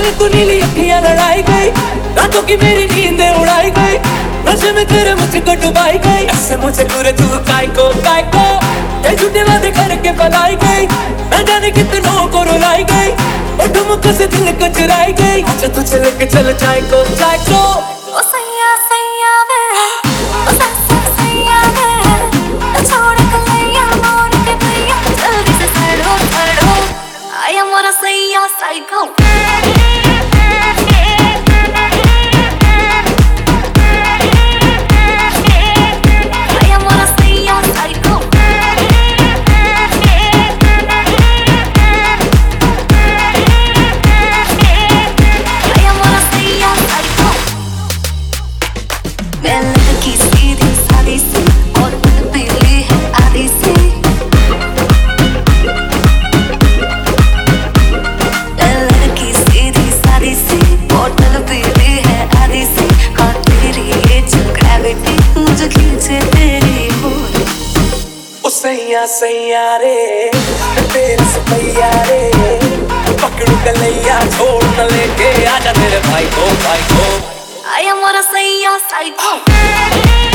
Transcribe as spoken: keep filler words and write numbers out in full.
तेरे को नीली अखियां लड़ाई गई, रातों की मेरी नींदें उड़ाई गई, नशे में तेरे मुझको डुबाई गई। ऐसे मुझे पूरे तू काय को काय को ये झूठे वादे करके पलाई गई, न जाने कितनों को रुलाई गई, और ठुमक से दिल को चुराई गई। अच्छा तुझे लेके चल जाए को जाए को ओ सैया सैया वे, ओ सैया सैया वे, छोड़ के लैया मोड़ के भैया, जल्दी से छड़ो छड़ो, आया मोरा सैया साइको। सैया सैया रे तेरे सपैया रे, पकड़ू कलैया छोड़ न लेके आजा मेरे भाई को भाई को, आया मोरा सैया साइको।